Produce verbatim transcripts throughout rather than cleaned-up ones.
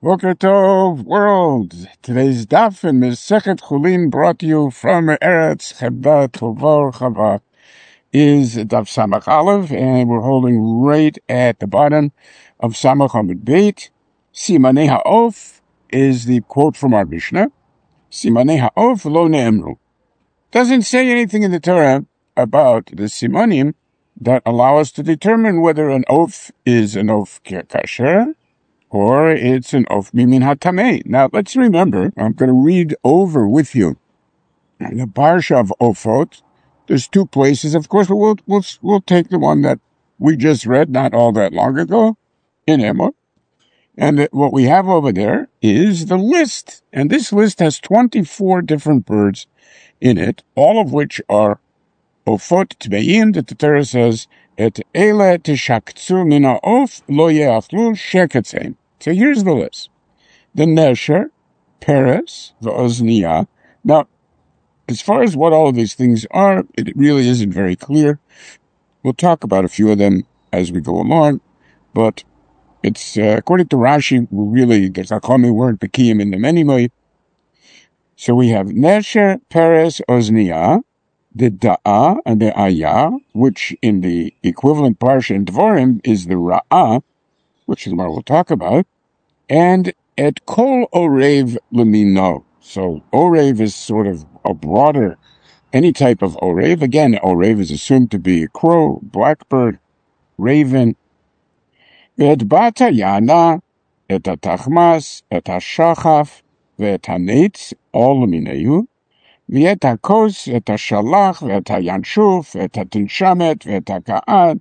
Boker Tov, world. Today's daf in Mesechet Chulin, brought to you from Eretz Chemda Tovor Chava, is daf Samach Aleph, and we're holding right at the bottom of Samach Amud Beit. Simanei Ha'of is the quote from our Mishnah. Simanei Ha'of lo ne'emru. Doesn't say anything in the Torah about the simanim that allow us to determine whether an oath is an oath kasher or it's an oath mimin hatamei. Now, let's remember, I'm going to read over with you in the Parsha of Ofot. There's two places, of course, but we'll, we'll, we'll take the one that we just read not all that long ago in Emor. And what we have over there is the list. And this list has twenty-four different birds in it, all of which are Ofot Tveim, that the Torah says, Et ele tishaktsu min ha'of lo ye'achlu sheketzem. So here's the list. The Nesher, Peres, the Ozniya. Now, as far as what all of these things are, it really isn't very clear. We'll talk about a few of them as we go along, but it's, uh, according to Rashi, we really, there's a common word, Bekiyim in them anyway. So we have Nesher, Peres, Ozniya, the Da'ah, and the Ayah, which in the equivalent Parsha in Dvorim is the Ra'ah, which the Gemara will talk about, and et kol orev lemino. So orev is sort of a broader, any type of orev. Again, orev is assumed to be a crow, blackbird, raven. Et batayana, et atachmas, et hashachaf, ve'et hanetz, all lemineu. Ve'et hakos, et hashalach, ve'et hayanshuf, ve'et hatinshamet, ve'et haka'ad,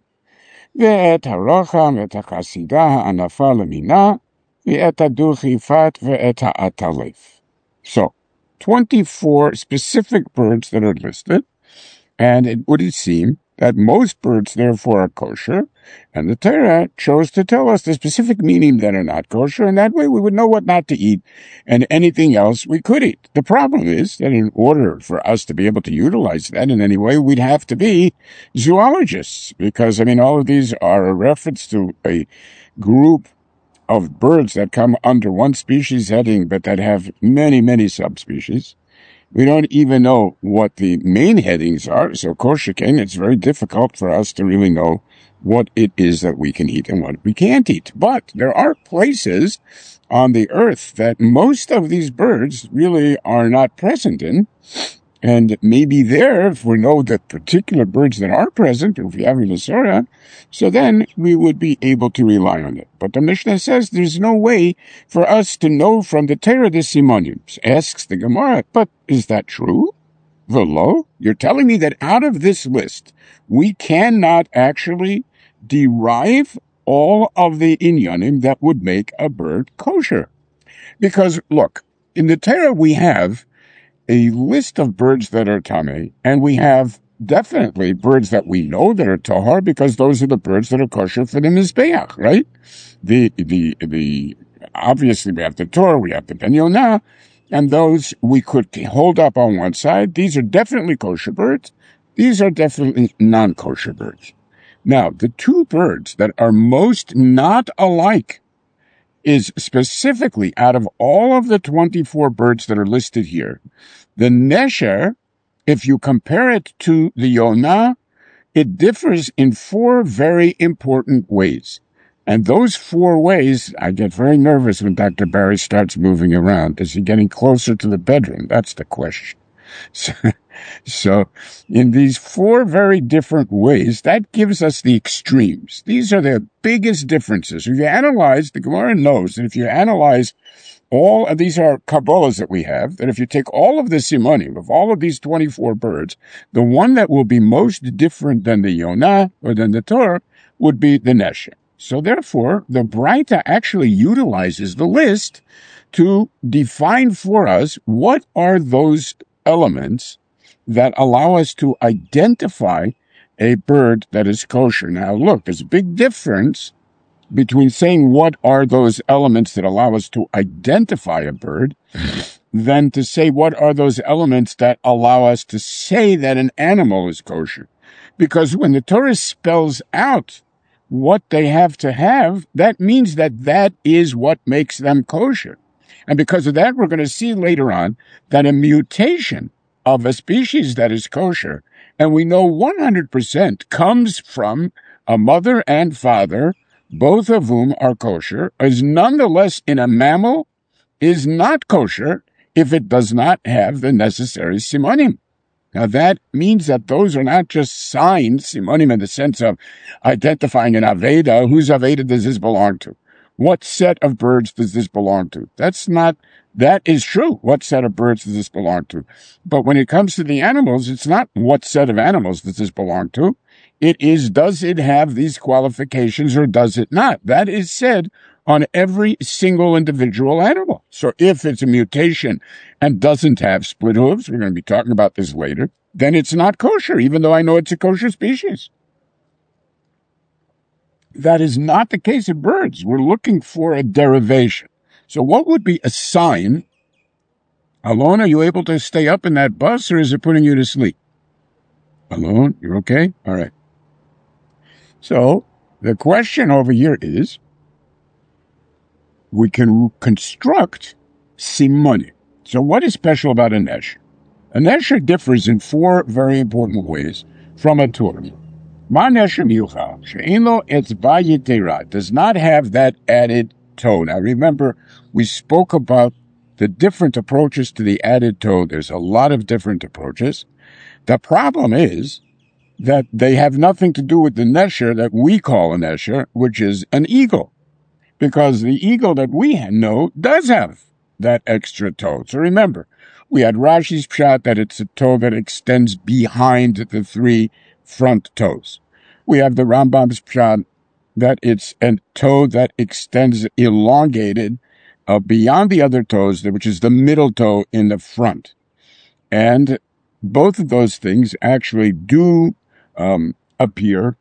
ve'et harocham, ve'et hachasidah ha'anafa lemina, ve'et haduchifat, ve'et ha'atalef. So, twenty-four specific birds that are listed, and it would seem that most birds, therefore, are kosher, and the Torah chose to tell us the specific meaning that are not kosher, and that way we would know what not to eat, and anything else we could eat. The problem is that in order for us to be able to utilize that in any way, we'd have to be zoologists, because, I mean, all of these are a reference to a group of birds that come under one species heading, but that have many, many subspecies. We don't even know what the main headings are, so kosher king, it's very difficult for us to really know what it is that we can eat and what we can't eat. But there are places on the earth that most of these birds really are not present in, and maybe there, if we know that particular birds that are present, or if we have a Torah, so then we would be able to rely on it. But the Mishnah says there's no way for us to know from the Torah the Simonim. Asks the Gemara, but is that true? Velo, you're telling me that out of this list, we cannot actually derive all of the inyanim that would make a bird kosher. Because, look, in the Torah we have a list of birds that are tamei, and we have definitely birds that we know that are tahar, because those are the birds that are kosher for the mizbeach, right? The, the, the, obviously we have the Torah, we have the Ben Yonah, and those we could hold up on one side. These are definitely kosher birds. These are definitely non-kosher birds. Now, the two birds that are most not alike is specifically out of all of the twenty-four birds that are listed here, the Nesher, if you compare it to the Yonah, it differs in four very important ways. And those four ways, I get very nervous when Doctor Barry starts moving around. Is he getting closer to the bedroom? That's the question. So, so in these four very different ways, that gives us the extremes. These are the biggest differences. If you analyze, the Gemara knows that if you analyze all of these are Kabbalahs that we have, that if you take all of the simonim of all of these twenty-four birds, the one that will be most different than the Yonah or than the Torah would be the Nesher. So therefore, the Braita actually utilizes the list to define for us what are those elements that allow us to identify a bird that is kosher. Now look, there's a big difference between saying what are those elements that allow us to identify a bird than to say what are those elements that allow us to say that an animal is kosher. Because when the Torah spells out what they have to have, that means that that is what makes them kosher. And because of that, we're going to see later on that a mutation of a species that is kosher, and we know one hundred percent comes from a mother and father, both of whom are kosher, is nonetheless in a mammal, is not kosher if it does not have the necessary simonim. Now that means that those are not just signs, simonim, in the sense of identifying an Aveda. Whose Aveda does this belong to? What set of birds does this belong to? That's not, that is true. What set of birds does this belong to? But when it comes to the animals, it's not what set of animals does this belong to. It is, does it have these qualifications or does it not? That is said on every single individual animal. So if it's a mutation and doesn't have split hooves, we're going to be talking about this later, then it's not kosher, even though I know it's a kosher species. That is not the case of birds. We're looking for a derivation. So what would be a sign? Alon, are you able to stay up in that bus, or is it putting you to sleep? Alon, you're okay? All right. So the question over here is, we can construct simonim. So what is special about a nesher? A nesher differs in four very important ways from a Torah. Ma nesher miyuchad, she'ein lo etzba yetera, does not have that added toe. Now remember, we spoke about the different approaches to the added toe. There's a lot of different approaches. The problem is that they have nothing to do with the nesher that we call a nesher, which is an eagle. Because the eagle that we know does have that extra toe. So remember, we had Rashi's pshat that it's a toe that extends behind the three front toes. We have the Rambam's pshat that it's a toe that extends elongated uh, beyond the other toes, which is the middle toe in the front. And both of those things actually do um, appear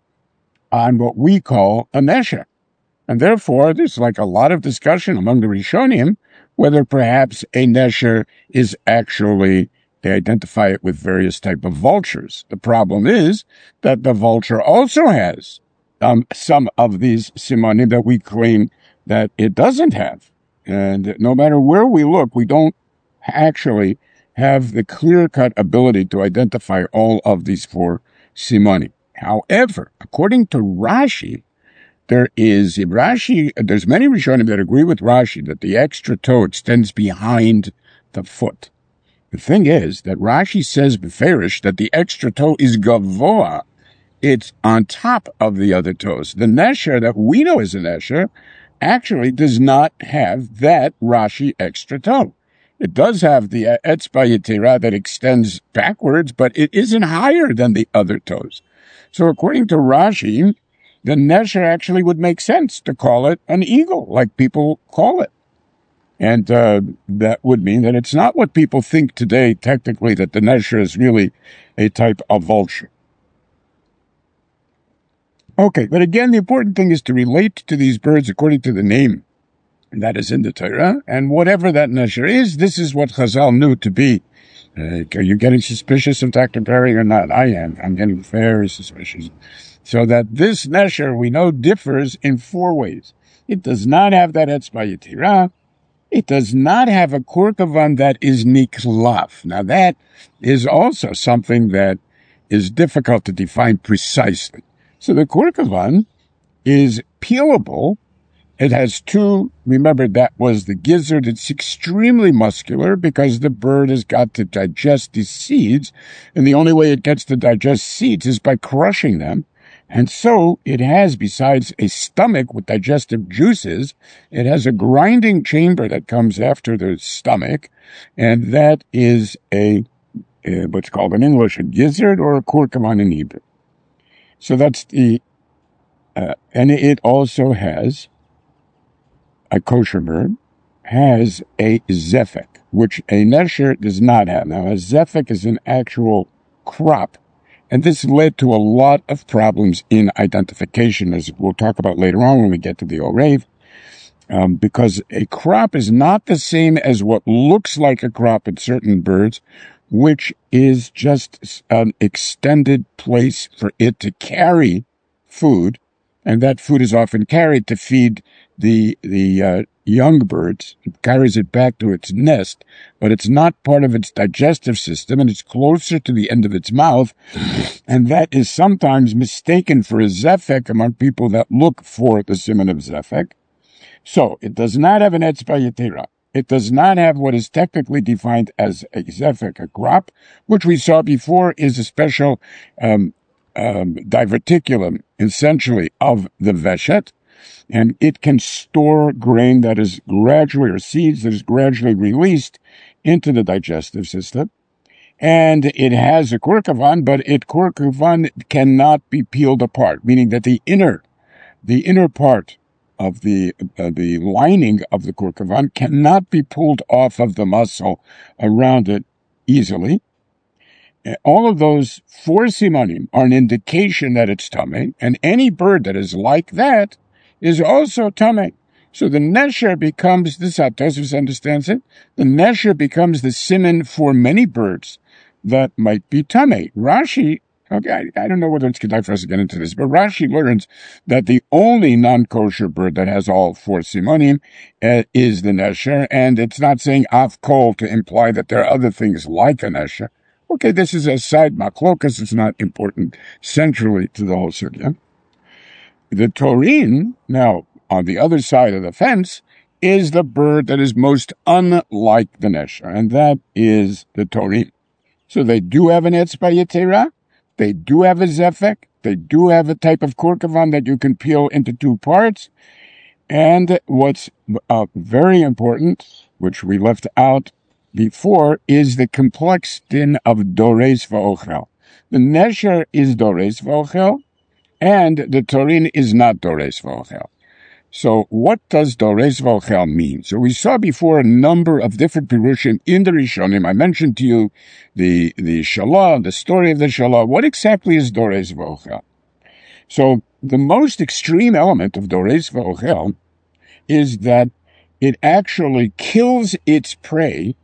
on what we call a nesher. And therefore, there's like a lot of discussion among the Rishonim whether perhaps a nesher is actually, they identify it with various type of vultures. The problem is that the vulture also has um, some of these simonim that we claim that it doesn't have. And no matter where we look, we don't actually have the clear-cut ability to identify all of these four simonim. However, according to Rashi, There is, Rashi, there's many Rishonim that agree with Rashi that the extra toe extends behind the foot. The thing is that Rashi says beferish that the extra toe is gavoa. It's on top of the other toes. The nesher that we know as a nesher actually does not have that Rashi extra toe. It does have the etzba yetera that extends backwards, but it isn't higher than the other toes. So according to Rashi, the nesher actually would make sense to call it an eagle, like people call it. And uh, that would mean that it's not what people think today, technically, that the nesher is really a type of vulture. Okay, but again, the important thing is to relate to these birds according to the name that is in the Torah, and whatever that nesher is, this is what Chazal knew to be. Uh, are you getting suspicious of Doctor Perry or not? I am. I'm getting very suspicious. So that this nesher, we know, differs in four ways. It does not have that etzba yetera. It does not have a korkavan that is niklaf. Now that is also something that is difficult to define precisely. So the korkavan is peelable. It has two, remember that was the gizzard. It's extremely muscular because the bird has got to digest these seeds. And the only way it gets to digest seeds is by crushing them. And so it has, besides a stomach with digestive juices, it has a grinding chamber that comes after the stomach, and that is a, a what's called in English a gizzard or a korkavan in Hebrew. So that's the, uh, and it also has, a kosher bird, has a zefek, which a nesher does not have. Now, a zefek is an actual crop. And this led to a lot of problems in identification, as we'll talk about later on when we get to the Orev, um, because a crop is not the same as what looks like a crop in certain birds, which is just an extended place for it to carry food and that food is often carried to feed the the uh, young birds. It carries it back to its nest, but it's not part of its digestive system, and it's closer to the end of its mouth, and that is sometimes mistaken for a zefek among people that look for the siman of zefek. So it does not have an etzba yetera. It does not have what is technically defined as a zefek, a crop, which we saw before is a special um, um, diverticulum, essentially, of the veshet, and it can store grain that is gradually, or seeds that is gradually released into the digestive system. And it has a kurkavan, but it kurkavan cannot be peeled apart, meaning that the inner, the inner part of the uh, the lining of the kurkavan cannot be pulled off of the muscle around it easily. All of those four simanim are an indication that it's tamei, and any bird that is like that is also tamei. So the nesher becomes, this how Tosfos understands it, the nesher becomes the siman for many birds that might be tamei. Rashi, okay, I, I don't know whether it's kedai for us to get into this, but Rashi learns that the only non-kosher bird that has all four simanim uh, is the nesher, and it's not saying af kol to imply that there are other things like a nesher. Okay, this is a side machlokas. It's not important centrally to the whole sugya. The torin, now, on the other side of the fence, is the bird that is most unlike the nesher, and that is the torin. So they do have an etzba yetera, they do have a zefek, they do have a type of kurkavan that you can peel into two parts, and what's uh, very important, which we left out before, is the complex din of dores v'ochel. The nesher is dores v'ochel, and the torin is not dores v'ochel. So what does dores v'ochel mean? So we saw before a number of different pirushim in the Rishonim. I mentioned to you the, the shalah, the story of the shalah. What exactly is dores v'ochel? So the most extreme element of dores v'ochel is that it actually kills its prey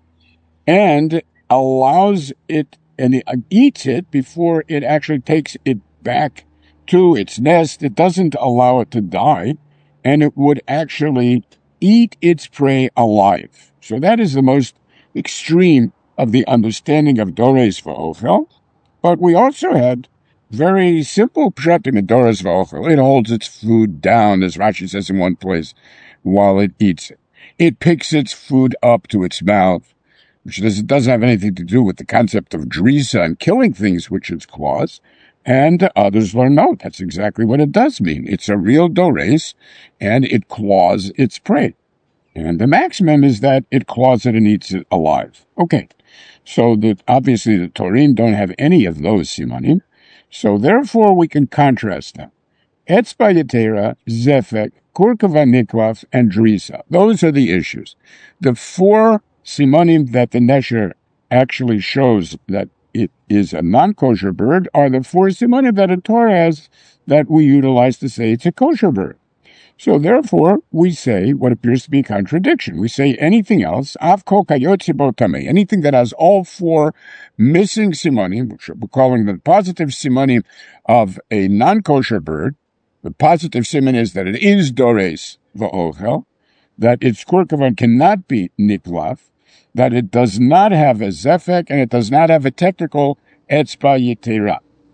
and allows it, and it eats it before it actually takes it back to its nest. It doesn't allow it to die, and it would actually eat its prey alive. So that is the most extreme of the understanding of dores v'ochel. But we also had very simple pshatim in dores v'ochel. It holds its food down, as Rashi says in one place, while it eats it. It picks its food up to its mouth, which doesn't have anything to do with the concept of drisa and killing things with its claws. And others learn, no, that's exactly what it does mean. It's a real dores, and it claws its prey. And the maximum is that it claws it and eats it alive. Okay, so that obviously the torin don't have any of those simanim, so therefore we can contrast them. Etzba yetera, zefek, kurkavan niklaf, and drisa. Those are the issues. The four simanim that the nesher actually shows that it is a non-kosher bird are the four simanim that a Torah has that we utilize to say it's a kosher bird. So therefore, we say what appears to be a contradiction. We say anything else, av kol kayotze bo tamei, anything that has all four missing simanim, which we're calling the positive simanim of a non-kosher bird. The positive siman is that it is dores v'ochel, that its kurkavan cannot be niklaf, that it does not have a zefek, and it does not have a technical etzba yetera.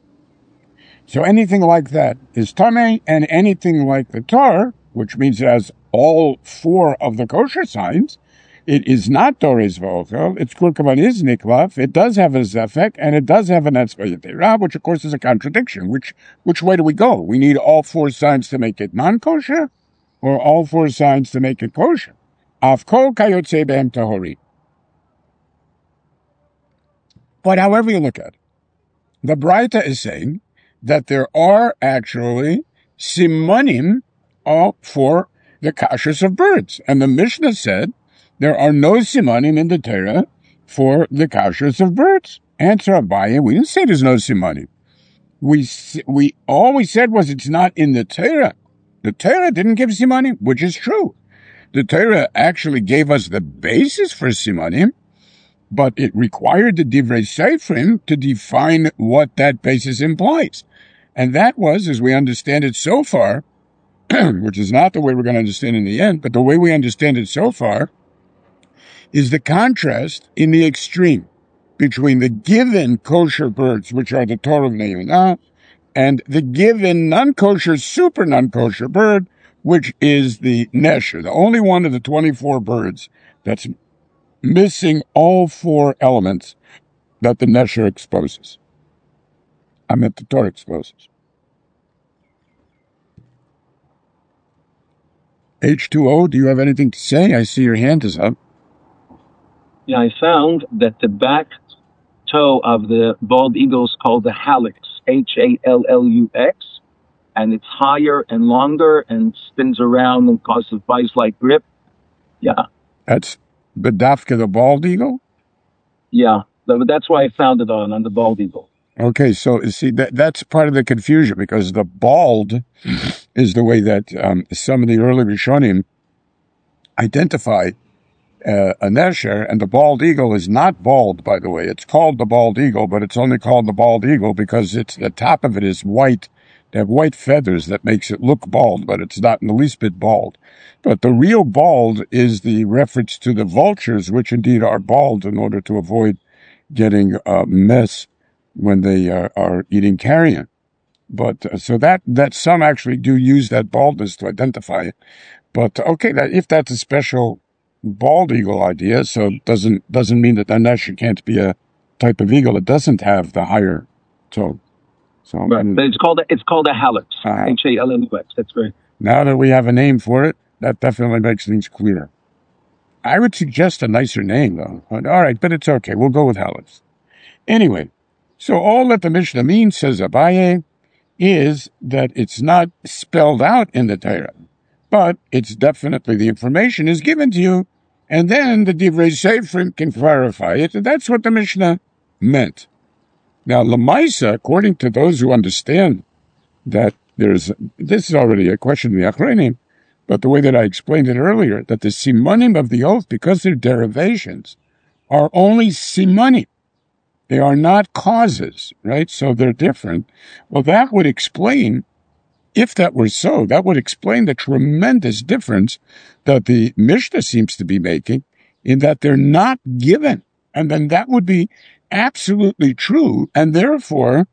So anything like that is tamei, and anything like the tar, which means it has all four of the kosher signs, it is not dores v'ochel, its kurkavan is niklaf, it does have a zefek, and it does have an etzba yetera, which of course is a contradiction. Which which way do we go? We need all four signs to make it non-kosher, or all four signs to make it kosher? Av kol kayotze behem tahori. But however you look at it, the Braita is saying that there are actually simanim for the kashrus of birds. And the Mishnah said there are no simanim in the Torah for the kashrus of birds. Answer Abaye, we didn't say there's no simanim. We, we, all we said was it's not in the Torah. The Torah didn't give simanim, which is true. The Torah actually gave us the basis for simanim, but it required the Divrei Seifrim to define what that basis implies. And that was, as we understand it so far, which is not the way we're going to understand in the end, but the way we understand it so far is the contrast in the extreme between the given kosher birds, which are the Torah of Ne'unah, and the given non-kosher, super non-kosher bird, which is the Nesher, the only one of the twenty-four birds that's missing all four elements that the Nesher exposes. I meant the Torah exposes. H two O, do you have anything to say? I see your hand is up. Yeah, I found that the back toe of the bald eagle is called the hallux, H A L L U X, and it's higher and longer and spins around and causes vice-like grip. Yeah. That's Bedafka, the bald eagle? Yeah, that's why I found it on, on the bald eagle. Okay, so see, that that's part of the confusion, because the bald is the way that um, some of the early Rishonim identify uh, a Nesher, and the bald eagle is not bald, by the way. It's called the bald eagle, but it's only called the bald eagle because it's the top of it is white. They have white feathers that makes it look bald, but it's not in the least bit bald. But the real bald is the reference to the vultures, which indeed are bald in order to avoid getting a mess when they uh, are eating carrion. But uh, so that, that some actually do use that baldness to identify it. But okay, that if that's a special bald eagle idea, so it doesn't, doesn't mean that the Nesher can't be a type of eagle that doesn't have the higher toe. So, right. and, but it's called a, it's called a hallux, uh, H A L L U X. That's great. Now that we have a name for it, that definitely makes things clear. I would suggest a nicer name, though. All right, but it's okay. We'll go with hallux. Anyway, so all that the Mishnah means, says Abaye, is that it's not spelled out in the Torah, but it's definitely the information is given to you, and then the Divrei Seifrim can clarify it, and that's what the Mishnah meant. Now, Lamaisa, according to those who understand that there's, this is already a question of the Achronim, but the way that I explained it earlier, that the simanim of the oath, because they're derivations, are only simanim. They are not causes, right? So they're different. Well, that would explain, if that were so, that would explain the tremendous difference that the Mishnah seems to be making in that they're not given. And then that would be absolutely true. And therefore,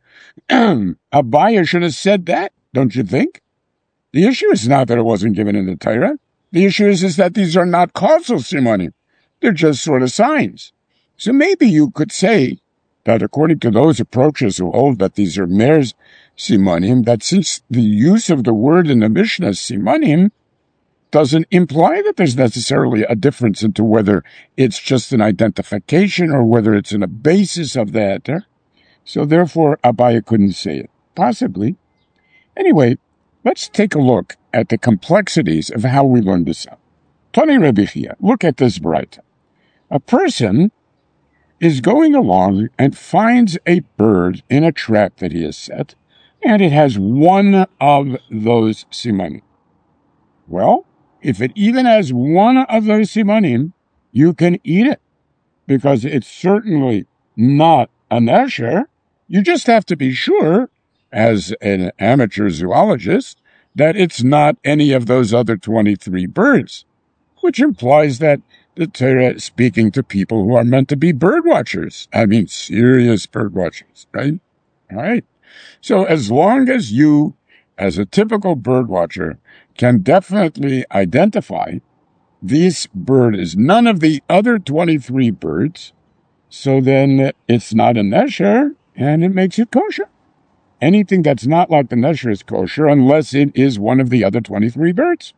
Abaye should have said that, don't you think? The issue is not that it wasn't given in the Torah. The issue is, is that these are not causal simanim. They're just sort of signs. So maybe you could say that according to those approaches who hold that these are mer's simanim, that since the use of the word in the Mishnah simanim doesn't imply that there's necessarily a difference into whether it's just an identification or whether it's in a basis of the heter. So therefore, Abaye couldn't say it. Possibly. Anyway, let's take a look at the complexities of how we learn this out. Tani Rebbe Chia, look at this bright. A person is going along and finds a bird in a trap that he has set, and it has one of those simanim. Well, if it even has one of those simanim, you can eat it, because it's certainly not a Nesher. You just have to be sure, as an amateur zoologist, that it's not any of those other twenty-three birds, which implies that the Torah is speaking to people who are meant to be bird watchers. I mean, serious bird watchers, right? All right. So as long as you, as a typical bird watcher, can definitely identify this bird is none of the other twenty-three birds, so then it's not a Nesher, and it makes it kosher. Anything that's not like the Nesher is kosher unless it is one of the other twenty-three birds.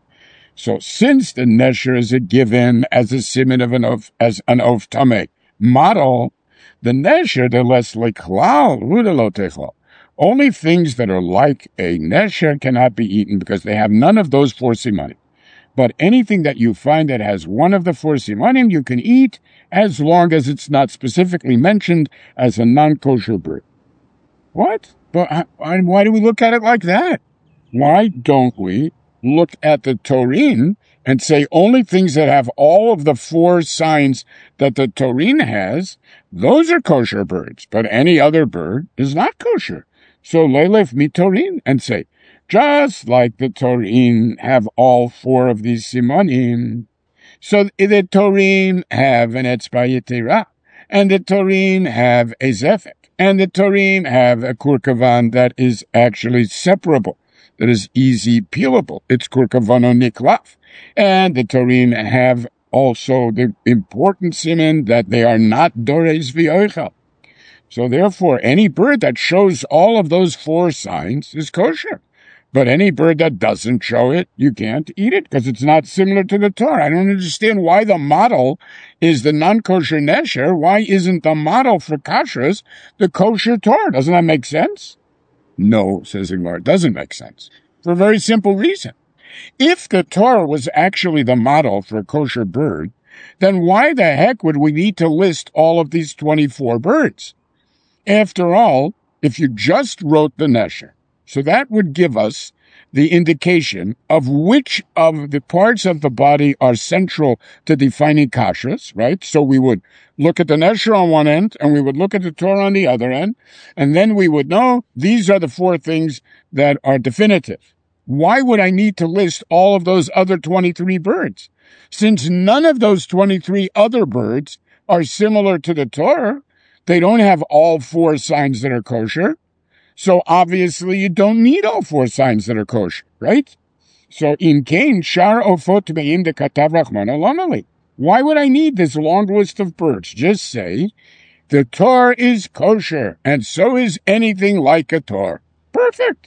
So since the Nesher is a given as a siman of an of as an of tameh model, the Nesher the less leklal rudalotechol. Only things that are like a Nesher cannot be eaten because they have none of those four simanim. But anything that you find that has one of the four simanim, you can eat as long as it's not specifically mentioned as a non-kosher bird. What? But why do we look at it like that? Why don't we look at the Torin and say only things that have all of the four signs that the Torin has, those are kosher birds, but any other bird is not kosher. So leilef mitorin and say, just like the Torim have all four of these Simonim. So the Torim have an Etzba Yetera, and the Torim have a Zefek, and the Torim have a Kurkavan that is actually separable, that is easy peelable. It's Kurkavano Niklaf. And the Torim have also the important siman that they are not Dores V'Oichel. So therefore, any bird that shows all of those four signs is kosher. But any bird that doesn't show it, you can't eat it because it's not similar to the Torah. I don't understand why the model is the non-kosher nesher. Why isn't the model for kashrus the kosher Torah? Doesn't that make sense? No, says Inglar, it doesn't make sense. For a very simple reason. If the Torah was actually the model for a kosher bird, then why the heck would we need to list all of these twenty-four birds? After all, if you just wrote the nesher, so that would give us the indication of which of the parts of the body are central to defining kashrus, right? So we would look at the nesher on one end, and we would look at the Torah on the other end, and then we would know these are the four things that are definitive. Why would I need to list all of those other twenty-three birds? Since none of those twenty-three other birds are similar to the Torah, they don't have all four signs that are kosher. So obviously you don't need all four signs that are kosher, right? So in Cain, Shar Ofot Be'im de Katav Rachmana Lonali. Why would I need this long list of birds? Just say, the Torah is kosher, and so is anything like a Torah. Perfect.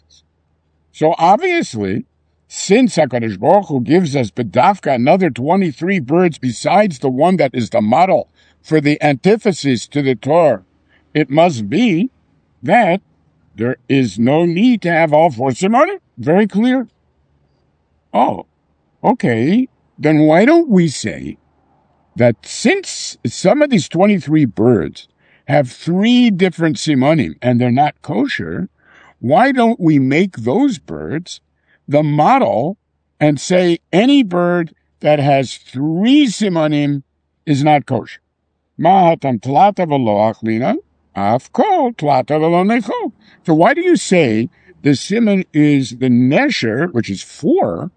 So obviously, since HaKadosh Baruch Hu gives us Bedavka another twenty-three birds besides the one that is the model for the antithesis to the Torah, it must be that there is no need to have all four simonim. Very clear. Oh, okay. Then why don't we say that since some of these twenty-three birds have three different simonim and they're not kosher, why don't we make those birds the model and say any bird that has three simonim is not kosher? Mahatam tlata v'lo achlina, afkol tlata v'lo nechol. So why do you say the simon is the nesher, which is four?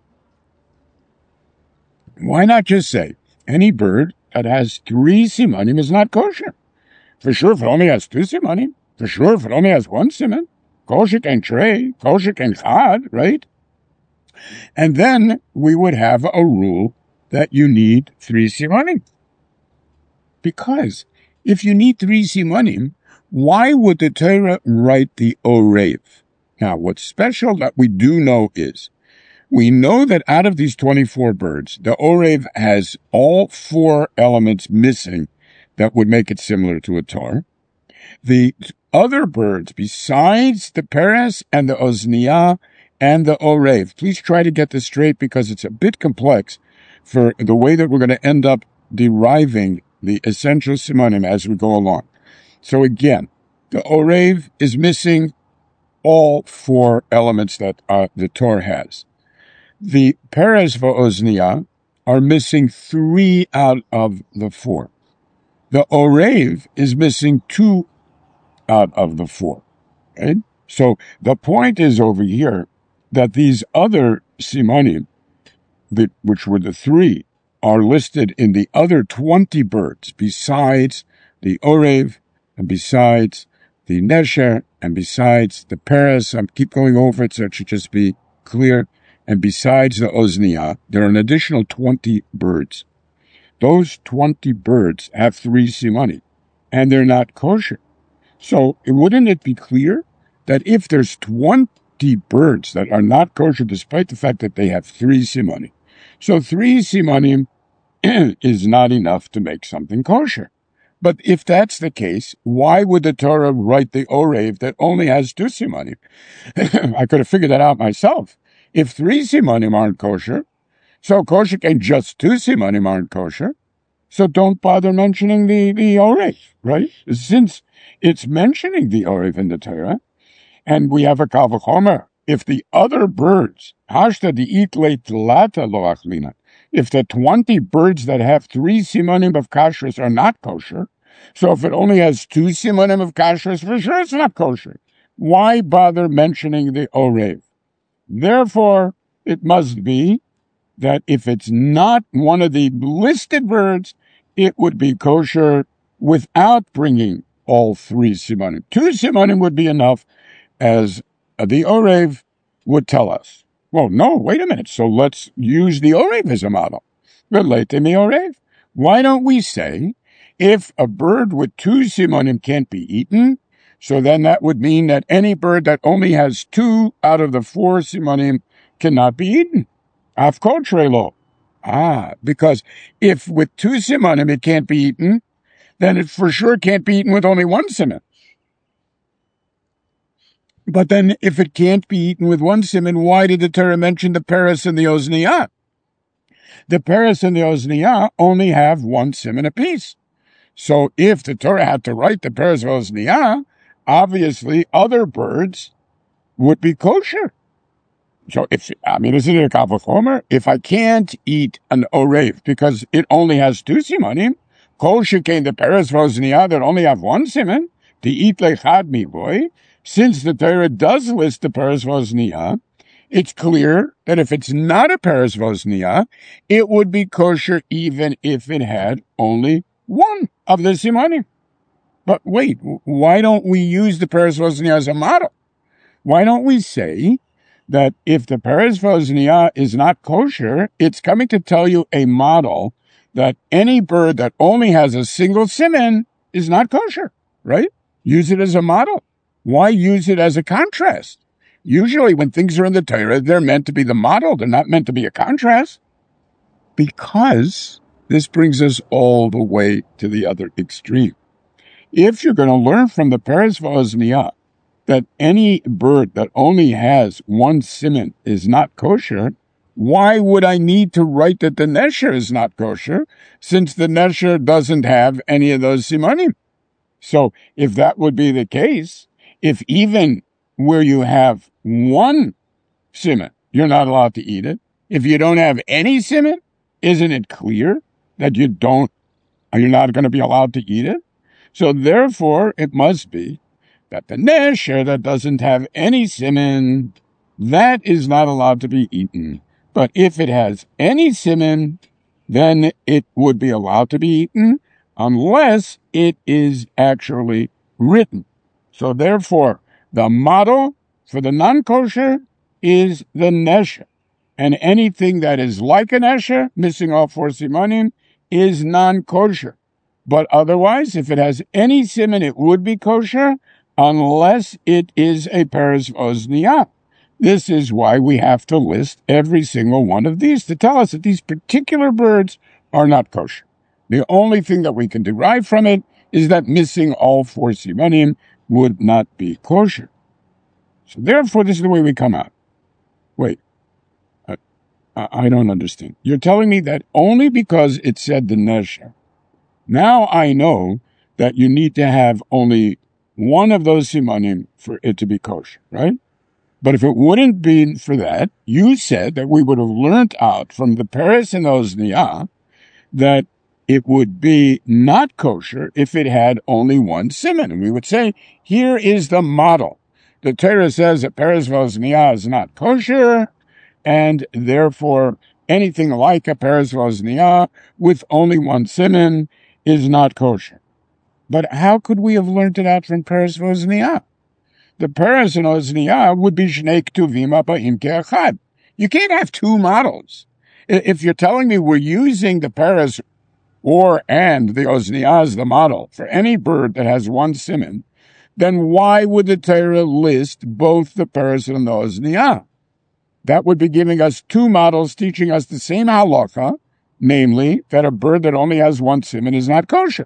Why not just say any bird that has three simonim is not kosher? For sure, if it only has two simonim. For sure, if it only has one simon. Koshik and trey, koshik and chad, right? And then we would have a rule that you need three simonim. Because if you need three simonim, why would the Torah write the Orev? Now, what's special that we do know is, we know that out of these twenty-four birds, the Orev has all four elements missing that would make it similar to a Torah. The other birds, besides the Peres and the Ozniah and the Orev, please try to get this straight because it's a bit complex for the way that we're going to end up deriving the essential simonim as we go along. So again, the Orev is missing all four elements that uh, the Torah has. The Peres v'Ozniah are missing three out of the four. The Orev is missing two out of the four. Right? So the point is over here that these other simonim, the, which were the three, are listed in the other twenty birds besides the Orev and besides the Nesher and besides the Peres. I keep going over it so it should just be clear. And besides the Ozniah, there are an additional twenty birds. Those twenty birds have three simonim, and they're not kosher. So wouldn't it be clear that if there's twenty birds that are not kosher despite the fact that they have three simonim, so three simonim is not enough to make something kosher? But if that's the case, why would the Torah write the Orev that only has two simonim? I could have figured that out myself. If three simonim aren't kosher, so kosher and just two simonim aren't kosher, so don't bother mentioning the, the Orev, right? Since it's mentioning the Orev in the Torah, and we have a Kal V'chomer. If the other birds, hashta di'itle tlata lo achlina, if the twenty birds that have three simonim of kashrus are not kosher, so if it only has two simonim of kashrus, for sure it's not kosher. Why bother mentioning the Orev? Therefore, it must be that if it's not one of the listed birds, it would be kosher without bringing all three simanim. Two simanim would be enough, as the Orev would tell us. Well, no, wait a minute. So let's use the Orev as a model. Relate to me, Orev. Why don't we say, if a bird with two simanim can't be eaten, so then that would mean that any bird that only has two out of the four simanim cannot be eaten. Afkol trelo. Ah, because if with two simanim it can't be eaten, then it for sure can't be eaten with only one siman. But then if it can't be eaten with one siman, why did the Torah mention the Peres and the Ozniyah? The Peres and the Ozniyah only have one siman apiece. So if the Torah had to write the Peres and Ozniyah, obviously other birds would be kosher. So if, I mean, isn't it a Kal Vachomer? If I can't eat an Orev because it only has two simanim, kol shekain the Peres v'Ozniyah that only have one siman, to eat lechad mi boy, since the Torah does list the Peres v'Ozniyah, it's clear that if it's not a Peres v'Ozniyah, it would be kosher even if it had only one of the simanim. But wait, why don't we use the Peres v'Ozniyah as a model? Why don't we say that if the Peres v'Ozniyah is not kosher, it's coming to tell you a model that any bird that only has a single siman is not kosher, right? Use it as a model. Why use it as a contrast? Usually when things are in the Torah, they're meant to be the model. They're not meant to be a contrast. Because this brings us all the way to the other extreme. If you're going to learn from the Peres v'Ozniyah that any bird that only has one siman is not kosher, why would I need to write that the nesher is not kosher, since the nesher doesn't have any of those simanim? So if that would be the case, if even where you have one siman, you're not allowed to eat it, if you don't have any siman, isn't it clear that you don't, you're not going to be allowed to eat it? So therefore, it must be that the nesher that doesn't have any siman, that is not allowed to be eaten. But if it has any siman, then it would be allowed to be eaten, unless it is actually written. So therefore, the model for the non-kosher is the nesher. And anything that is like a nesher, missing all four simanim, is non-kosher. But otherwise, if it has any siman, it would be kosher, unless it is a Peres v'Ozniyah. This is why we have to list every single one of these to tell us that these particular birds are not kosher. The only thing that we can derive from it is that missing all four simanim would not be kosher. So therefore, this is the way we come out. Wait, uh, I don't understand. You're telling me that only because it said the nesher, now I know that you need to have only one of those simanim for it to be kosher, right? But if it wouldn't be for that, you said that we would have learnt out from the Peres and Ozniyah that it would be not kosher if it had only one siman. And we would say, here is the model. The Torah says that Peres v'Ozniyah is not kosher, and therefore anything like a Peres v'Ozniyah with only one siman is not kosher. But how could we have learned it out from Peres v'Ozniyah? The Peres and Ozniyah would be Shnei Ktuvim Aba'im Ke'echad. You can't have two models. If you're telling me we're using the Peres or and the Ozniyah as the model for any bird that has one siman, then why would the Torah list both the Peres and the Ozniyah? That would be giving us two models teaching us the same halacha, namely that a bird that only has one siman is not kosher.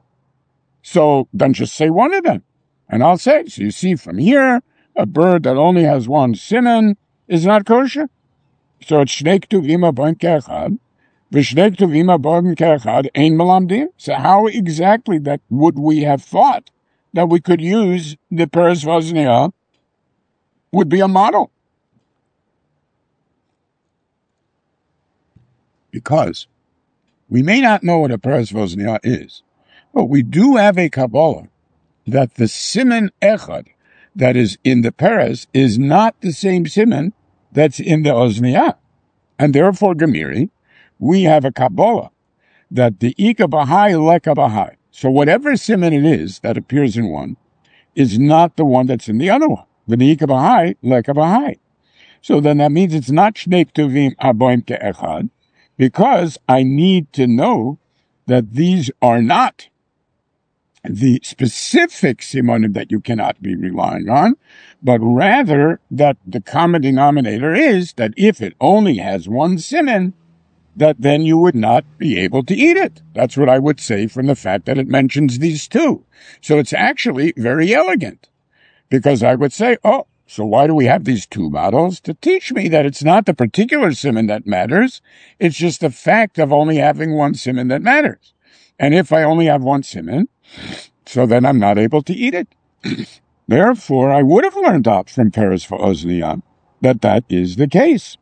So then just say one of them. And I'll say, so you see from here, a bird that only has one siman is not kosher. So it's Shnei Ktuvim Aba'im Ke'echad, v'Shnei Ktuvim Aba'im Ke'echad ein melamdim. So how exactly that would we have thought that we could use the Peres v'Ozniyah would be a model? Because we may not know what a Peres v'Ozniyah is, but we do have a Kabbalah that the siman echad that is in the Peres is not the same siman that's in the Ozniyah. And therefore, Gemiri, we have a Kabbalah that the Ika Bahai Leka Bahai. So whatever siman it is that appears in one is not the one that's in the other one. The Ika Bahai Leka Bahai. So then that means it's not Shnei Ktuvim Aboim Ke'echad, because I need to know that these are not the specific simanim that you cannot be relying on, but rather that the common denominator is that if it only has one siman, that then you would not be able to eat it. That's what I would say from the fact that it mentions these two. So it's actually very elegant, because I would say, oh, so why do we have these two models? To teach me that it's not the particular siman that matters, it's just the fact of only having one siman that matters. And if I only have one siman, so then I'm not able to eat it. Therefore, I would have learned out from Peres V'Ozniyah that that is the case.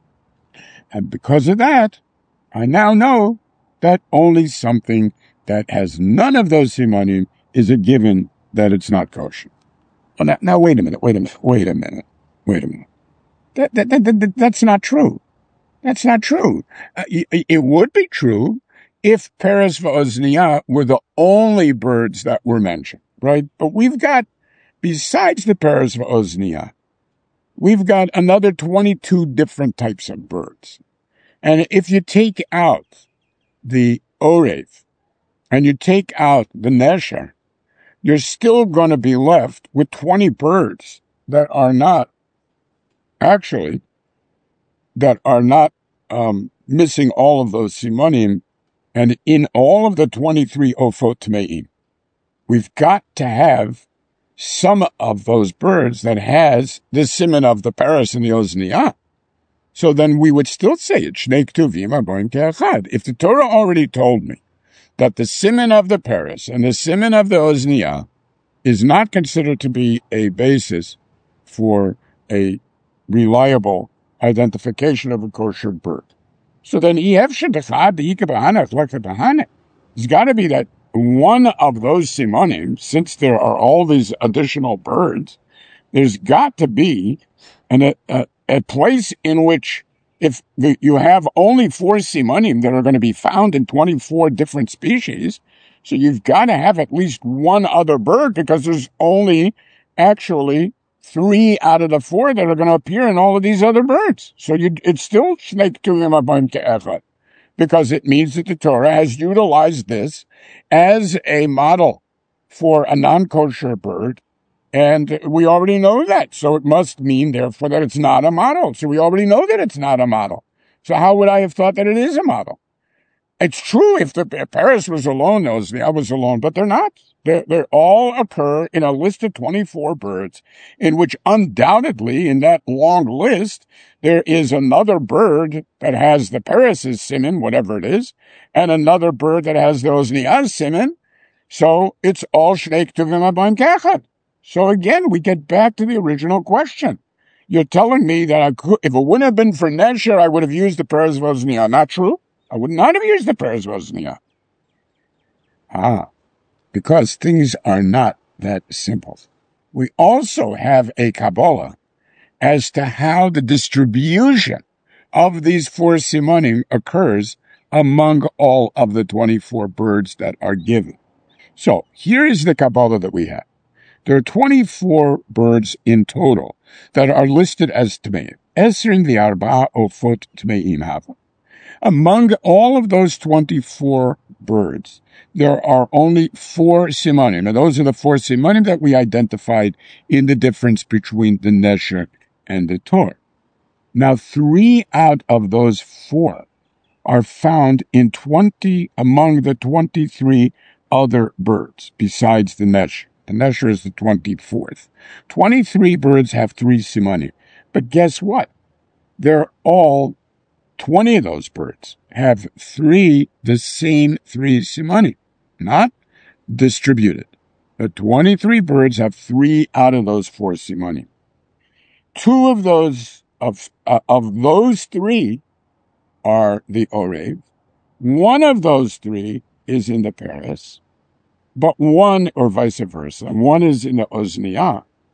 And because of that, I now know that only something that has none of those simanim is a given that it's not kosher. Well, now, now wait a minute, wait a minute, wait a minute, wait a minute. That, that, that, that, that's not true. That's not true. Uh, it, it would be true if Peres V'Ozniyah were the only birds that were mentioned, right? But we've got, besides the Peres V'Ozniyah, we've got another twenty-two different types of birds. And if you take out the Orev and you take out the Nesher, you're still going to be left with twenty birds that are not, actually, that are not um, missing all of those simanim. And in all of the twenty-three Ofot Tmeim, we've got to have some of those birds that has the siman of the Peres and the Ozniyah. So then we would still say it, Shnei Ktuvim Aboim Ke'echad. If the Torah already told me that the siman of the Peres and the siman of the Ozniyah is not considered to be a basis for a reliable identification of a kosher bird, so then it's got to be that one of those simanim, since there are all these additional birds, there's got to be an, a, a place in which, if the, you have only four simanim that are going to be found in twenty-four different species, so you've got to have at least one other bird, because there's only actually three out of the four that are going to appear in all of these other birds. So you, it's still Shnei Ktuvim Aboim Ke'echad, because it means that the Torah has utilized this as a model for a non-kosher bird, and we already know that. So it must mean, therefore, that it's not a model. So we already know that it's not a model. So how would I have thought that it is a model? It's true if the Peres was alone, Ozniyah was alone, but they're not. They they all occur in a list of twenty-four birds, in which undoubtedly in that long list there is another bird that has the Peres' siman, whatever it is, and another bird that has the Ozniyah's siman. So it's all Shnei Ktuvim Aboim Ke'echad. So again, we get back to the original question. You're telling me that I could, if it wouldn't have been for Nesher, I would have used the Peres V'Ozniyah. Not true? I would not have used the Peres V'Ozniyah. Ah, because things are not that simple. We also have a Kabbalah as to how the distribution of these four simanim occurs among all of the twenty-four birds that are given. So here is the Kabbalah that we have. There are twenty-four birds in total that are listed as Tmeim. Esrin v'arba'a ofot Tmeim hava. Among all of those twenty-four birds, there are only four simanim. And those are the four simanim that we identified in the difference between the Nesher and the Tor. Now, three out of those four are found in twenty, among the twenty-three other birds, besides the Nesher. The Nesher is the twenty-fourth. twenty-three birds have three simanim. But guess what? They're all twenty of those birds have three, the same three simanim, not distributed. The twenty-three birds have three out of those four simanim. Two of those, of, uh, of those three are the Orev. One of those three is in the Peres, but one, or vice versa, one is in the Ozniyah.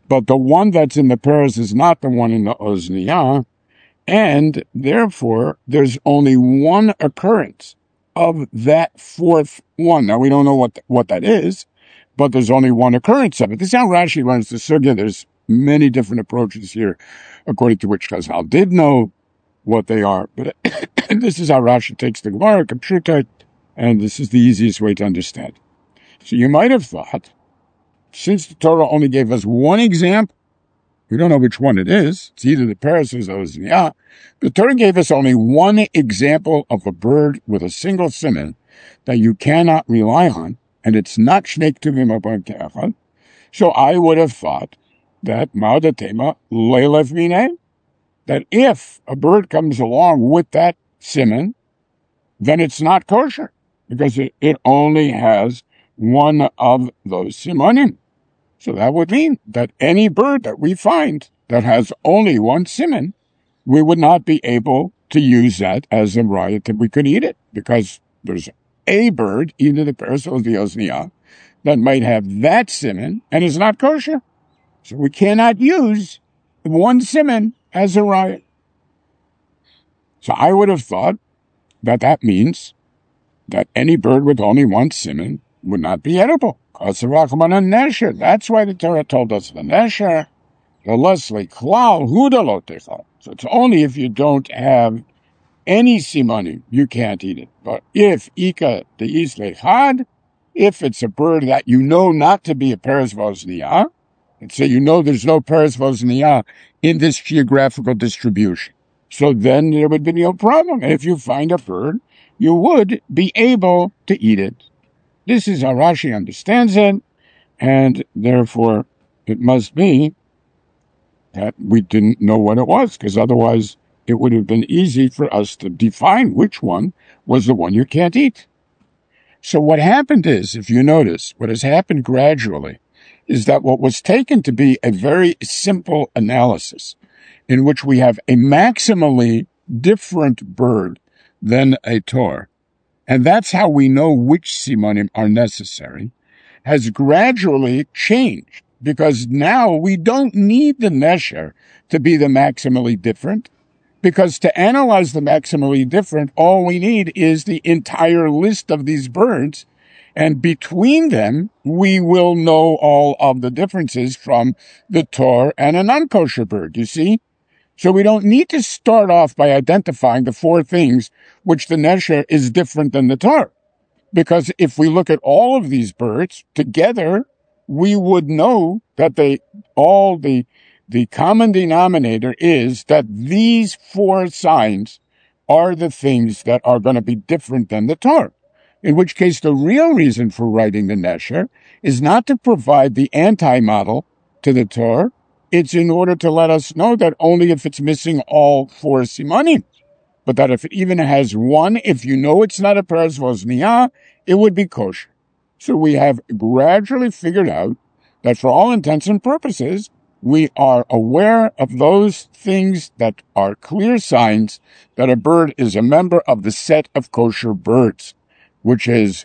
but the one that's in the pairs is not the one in the Ozniyah, and therefore there's only one occurrence of that fourth one. Now, we don't know what what that is, but there's only one occurrence of it. This is how Rashi learns the sugya. There's many different approaches here, according to which Chazal did know what they are. But this is how Rashi takes the Gemara, Kapshuta, and this is the easiest way to understand. So you might have thought, since the Torah only gave us one example, we don't know which one it is. It's either the Paris or the Ozniyah. The Torah gave us only one example of a bird with a single siman that you cannot rely on, and it's not Shnei Ktuvim upon Ke'achad. So I would have thought that Ma'adatema Leilev Mineh, that if a bird comes along with that siman, then it's not kosher, because it, it only has one of those simanim. So that would mean that any bird that we find that has only one siman, we would not be able to use that as a raya that we could eat it, because there's a bird, either the Paris or the Ozniyah, that might have that siman and is not kosher. So we cannot use one siman as a raya. So I would have thought that that means that any bird with only one siman would not be edible. That's why the Torah told us the nesher, the leslie klal hudalotecha. So it's only if you don't have any simanim, you can't eat it. But if ika the isle had, if it's a bird that you know not to be a Paris Vozniyah, and so you know there's no Paris Vozniyah in this geographical distribution, so then there would be no problem. And if you find a bird, you would be able to eat it. This is how Rashi understands it, and therefore it must be that we didn't know what it was, because otherwise it would have been easy for us to define which one was the one you can't eat. So what happened is, if you notice, what has happened gradually is that what was taken to be a very simple analysis, in which we have a maximally different bird than a tor, and that's how we know which simanim are necessary, has gradually changed, because now we don't need the nesher to be the maximally different, because to analyze the maximally different, all we need is the entire list of these birds, and between them, we will know all of the differences from the tor and a non-kosher bird, you see? So we don't need to start off by identifying the four things which the nesher is different than the tor. Because if we look at all of these birds together, we would know that they all the the common denominator is that these four signs are the things that are going to be different than the tor. In which case, the real reason for writing the nesher is not to provide the anti-model to the tor. It's in order to let us know that only if it's missing all four simanim, but that if it even has one, if you know it's not a Paris Vozniyah, it would be kosher. So we have gradually figured out that for all intents and purposes, we are aware of those things that are clear signs that a bird is a member of the set of kosher birds, which is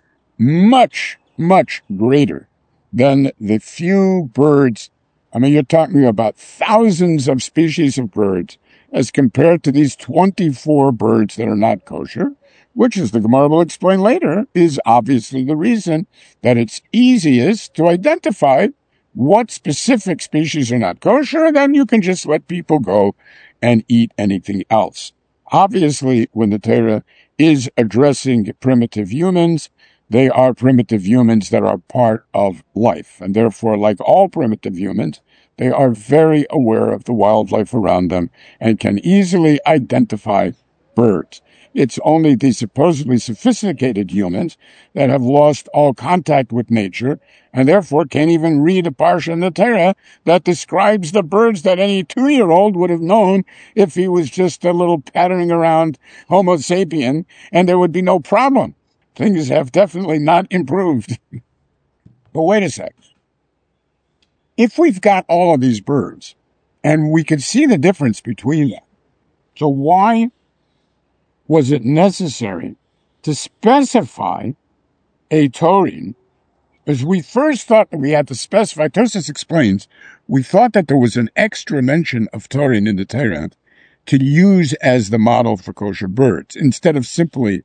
much, much greater than the few birds. I mean, you're talking about thousands of species of birds as compared to these twenty-four birds that are not kosher, which, as the Gemara will explain later, is obviously the reason that it's easiest to identify what specific species are not kosher, and then you can just let people go and eat anything else. Obviously, when the Torah is addressing primitive humans, they are primitive humans that are part of life, and therefore, like all primitive humans, they are very aware of the wildlife around them and can easily identify birds. It's only the supposedly sophisticated humans that have lost all contact with nature and therefore can't even read a parsha in the Torah that describes the birds that any two-year-old would have known if he was just a little pattering around Homo sapien, and there would be no problem. Things have definitely not improved. But wait a sec. If we've got all of these birds, and we could see the difference between them, so why was it necessary to specify a Torin Because we first thought that we had to specify, Tosfos explains, we thought that there was an extra mention of taurine in the Torah to use as the model for kosher birds, instead of simply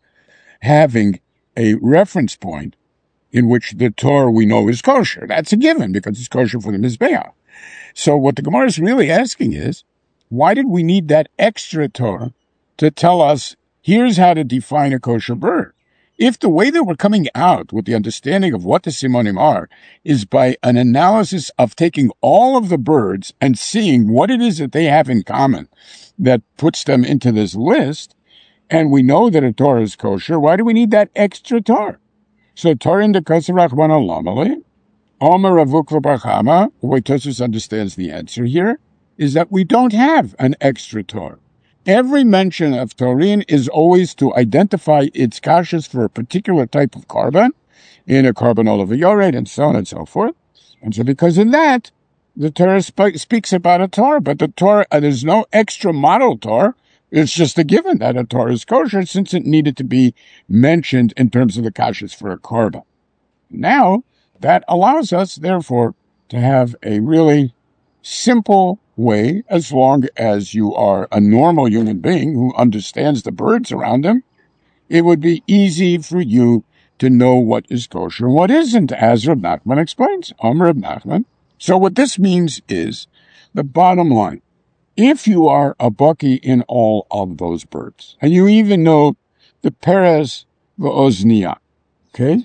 having a reference point in which the Torah we know is kosher. That's a given, because it's kosher for the Mizbeach. So what the Gemara is really asking is, why did we need that extra Torah to tell us, here's how to define a kosher bird? If the way that we're coming out with the understanding of what the simonim are is by an analysis of taking all of the birds and seeing what it is that they have in common that puts them into this list, and we know that a Torah is kosher, why do we need that extra Torah? So Torah in the Kosarach one alamali, Omer Avukva Bachama, the way Tosfos understands the answer here, is that we don't have an extra Torah. Every mention of taurine is always to identify its kashas for a particular type of carbon, in a carbon olivioate, and so on and so forth. And so because of that, the Torah sp- speaks about a Torah, but the Torah, uh, there's no extra model Torah. It's just a given that a Torah is kosher, since it needed to be mentioned in terms of the kashas for a carbon. Now, that allows us, therefore, to have a really simple way, as long as you are a normal human being who understands the birds around him, it would be easy for you to know what is kosher and what isn't, as Reb Nachman explains. Amar Reb Nachman. So what this means is, the bottom line, if you are a bucky in all of those birds, and you even know the Peres v'Ozniya, okay?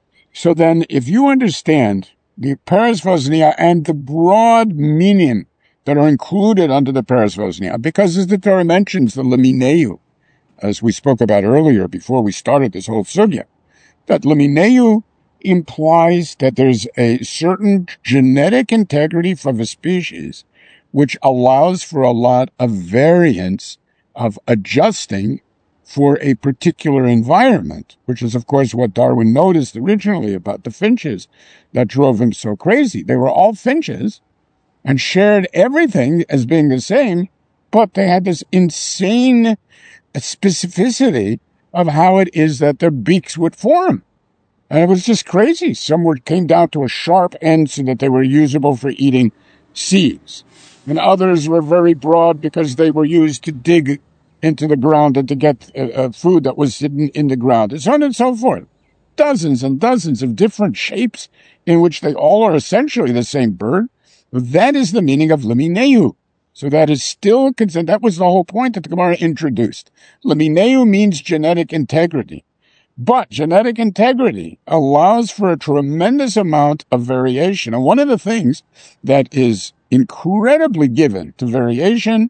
So then, if you understand the Peres v'Ozniya and the broad meaning that are included under the Peres v'Ozniya, because as the Torah mentions, the Lemineu, as we spoke about earlier before we started this whole sugya, that Lemineu implies that there's a certain genetic integrity for the species which allows for a lot of variance of adjusting for a particular environment, which is, of course, what Darwin noticed originally about the finches that drove him so crazy. They were all finches and shared everything as being the same, but they had this insane specificity of how it is that their beaks would form. And it was just crazy. Some were, came down to a sharp end so that they were usable for eating seeds. And others were very broad because they were used to dig into the ground and to get uh, uh, food that was hidden in the ground, and so on and so forth. Dozens and dozens of different shapes in which they all are essentially the same bird. That is the meaning of Lemineu. So that is still consent. That was the whole point that the Gemara introduced. Lemineu means genetic integrity. But genetic integrity allows for a tremendous amount of variation. And one of the things that is incredibly given to variation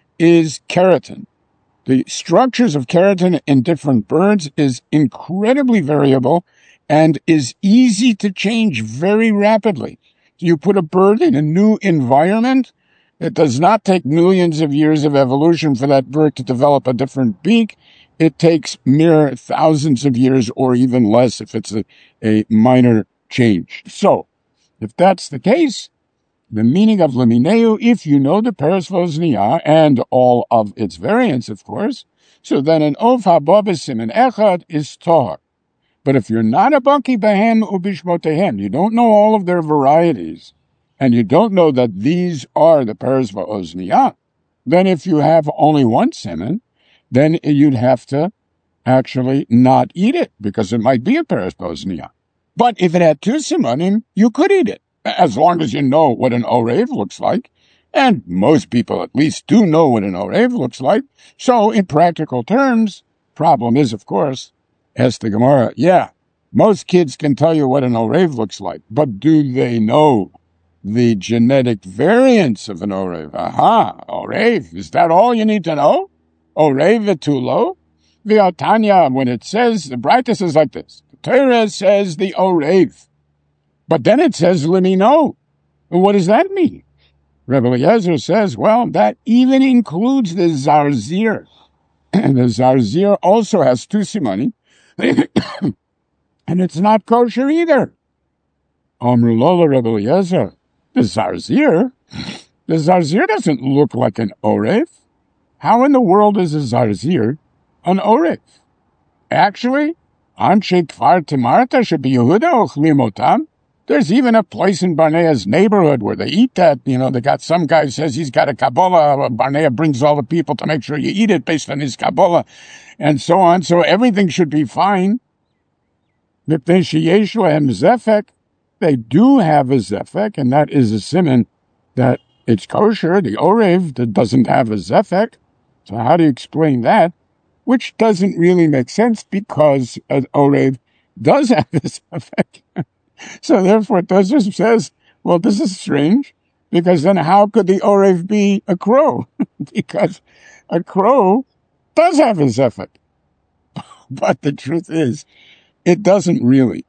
is keratin. The structures of keratin in different birds is incredibly variable and is easy to change very rapidly. You put a bird in a new environment, it does not take millions of years of evolution for that bird to develop a different beak. It takes mere thousands of years or even less if it's a, a minor change. So, if that's the case, the meaning of Lemineu, if you know the Peres v'Ozniya and all of its variants, of course, so then an Ov haba b'simen echad is Tahar. But if you're not a baki behem ubishmotehem, you don't know all of their varieties, and you don't know that these are the Peres v'Ozniya, then if you have only one simen, then you'd have to actually not eat it, because it might be a Peres v'Ozniya. But if it had two simonim, you could eat it, as long as you know what an orev looks like. And most people at least do know what an orev looks like. So in practical terms, problem is, of course, as the Gemara, yeah, most kids can tell you what an orev looks like, but do they know the genetic variants of an orev? Aha, orev, is that all you need to know? Orev etulo? The Tanya, when it says, the brightest is like this. The Torah says the orev. But then it says, let me know. What does that mean? Rebbe Eliezer says, well, that even includes the zarzir. And the zarzir also has two simoni. And it's not kosher either. Amru Lola Rebbe Eliezer. The zarzir? The zarzir doesn't look like an orev. How in the world is a zarzir an orev? Actually, Anshe Kfar Timarta should be Yehuda Ochlim Otam. There's even a place in Barnea's neighborhood where they eat that. You know, they got some guy who says he's got a Kabbalah. Barnea brings all the people to make sure you eat it based on his Kabbalah and so on. So everything should be fine. They do have a zefek, and that is a siman that it's kosher. The orev that doesn't have a zefek. So how do you explain that? Which doesn't really make sense because an orev does have a zefek. So therefore, Tosfos says, well, this is strange, because then how could the orev be a crow? Because a crow does have a zefek. But the truth is, it doesn't really.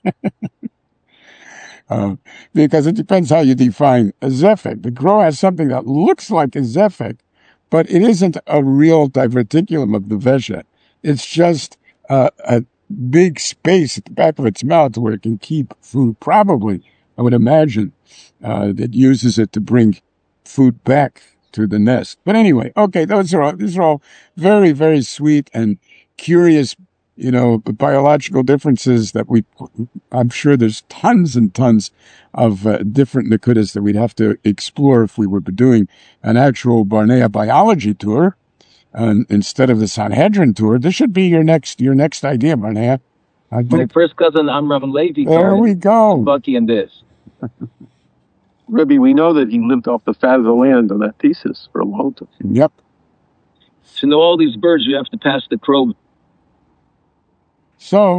uh, because it depends how you define a zefek. The crow has something that looks like a zefek, but it isn't a real diverticulum of the vesha. It's just uh, a big space at the back of its mouth where it can keep food. Probably, I would imagine, uh, that uses it to bring food back to the nest. But anyway, okay, those are all, these are all very, very sweet and curious, you know, biological differences that we, I'm sure there's tons and tons of uh, different nakudas that we'd have to explore if we were doing an actual Barnea biology tour. And instead of the Sanhedrin tour, this should be your next your next idea, Barnea. My first cousin, Amram Levi. There we go. Bucky and this. Rebbe, we know that he lived off the fat of the land on that thesis for a long time. Yep. To know all these birds, you have to pass the crow. So,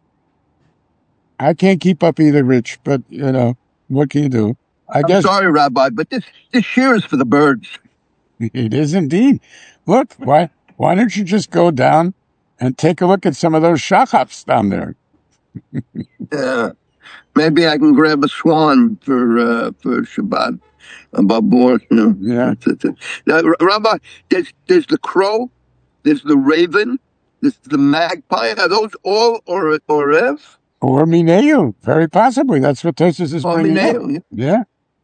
I can't keep up either, Rich, but, you know, what can you do? I I'm guess sorry, Rabbi, but this, this shear is for the birds. It is indeed. Look, why why don't you just go down and take a look at some of those shachaps down there? Yeah. Maybe I can grab a swan for uh, for Shabbat above board. You know. Yeah. Now, Rabbi, there's there's the crow, there's the raven, there's the magpie. Are those all or orev? Or mineu, very possibly. That's what Tosfos is Or bringing up. mineu, Yeah.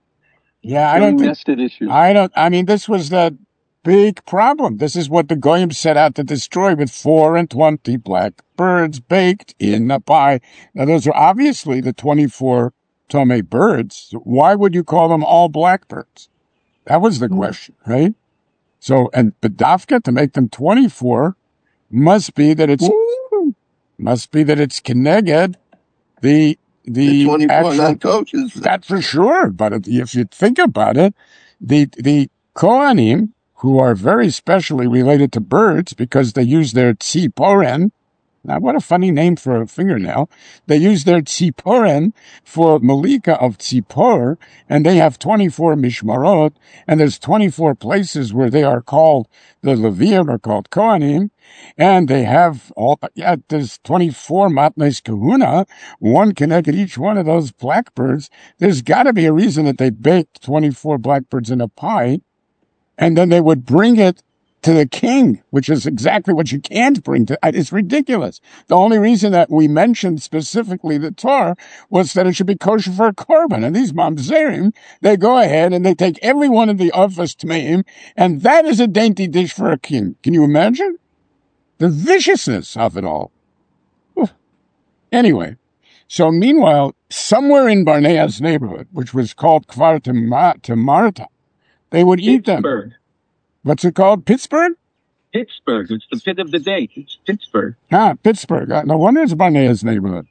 Yeah, I don't think, nested issue. I don't, I mean, this was the big problem. This is what the Goyim set out to destroy with four and twenty black birds baked in a pie. Now, those are obviously the twenty-four Tomei birds. Why would you call them all blackbirds? That was the question, right? So, and Bedavka, to make them twenty-four, must be that it's, Woo! must be that it's Keneged, the, The the twenty-four actual, not coaches. that for sure. But if you think about it, the, the Kohanim, who are very specially related to birds because they use their tziporen. Now, what a funny name for a fingernail. They use their tziporen for Malika of Tzipor, and they have twenty-four mishmarot, and there's twenty-four places where they are called, the Leviim are called Kohanim, and they have all, yeah, there's twenty-four matnes kahuna, one connected each one of those blackbirds. There's got to be a reason that they baked twenty-four blackbirds in a pie, and then they would bring it to the king, which is exactly what you can't bring to. It's ridiculous. The only reason that we mentioned specifically the Torah was that it should be kosher for a korban. And these mamzerim, they go ahead and they take every one of the office tmeim, and that is a dainty dish for a king. Can you imagine the viciousness of it all? Oof. Anyway, so meanwhile, somewhere in Barnea's neighborhood, which was called Kvar Temarta, they would eat them. Pittsburgh. What's it called? Pittsburgh? Pittsburgh. It's the pit of the day. It's Pittsburgh. Ah, Pittsburgh. Uh, no wonder it's Barnea's neighborhood.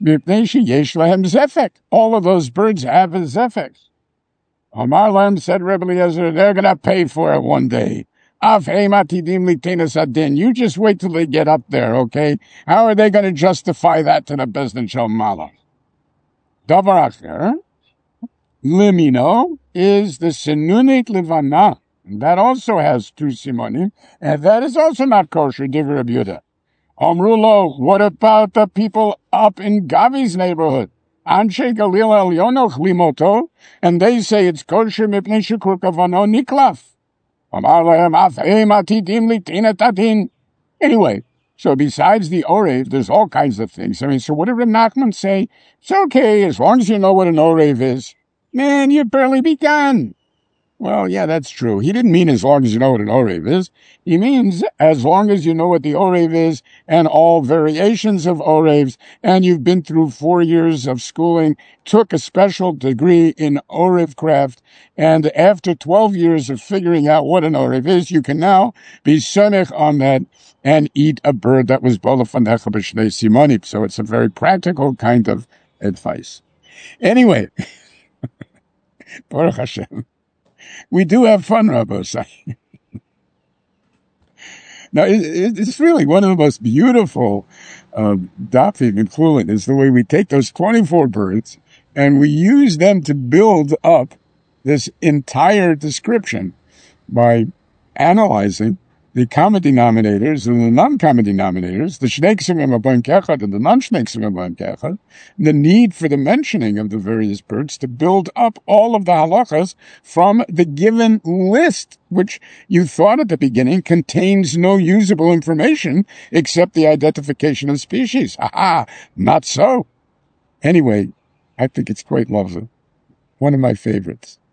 All of those birds have a zefek. Omar Lam said, Rebbe Eliezer, they're going to pay for it one day. You just wait till they get up there, okay? How are they going to justify that to the Bezdin Shel Malach? Davar Acher, Limino, is the Senunet Levana. That also has two simonim, and that is also not kosher, Divrei Rabbi Yehuda. Omrulo, what about the people up in Gavi's neighborhood? Anshe Galil Elyono Limoto, and they say it's kosher mipnei shekur kavano niklaf. Amar lehem afeim atidim litin etatin. Anyway, so besides the orev, there's all kinds of things. I mean, so what did Reb Nachman say? It's okay, as long as you know what an orev is. Man, you've barely begun. Well, yeah, that's true. He didn't mean as long as you know what an orev is. He means as long as you know what the orev is and all variations of orevs, and you've been through four years of schooling, took a special degree in orev craft, and after twelve years of figuring out what an orev is, you can now be sonech on that and eat a bird that was bolafanecha b'shnei simonim. So it's a very practical kind of advice. Anyway, Baruch Hashem. We do have fun, Rabbosai. Now, it, it, it's really one of the most beautiful uh, dafim in Chulin is the way we take those twenty-four birds and we use them to build up this entire description by analyzing the common denominators and the non-common denominators, the shnei ksuvim abayim kechad and the non-shnei ksuvim abayim kechad, the need for the mentioning of the various birds to build up all of the halachas from the given list, which you thought at the beginning contains no usable information except the identification of species. Aha, not so. Anyway, I think it's quite lovely. One of my favorites.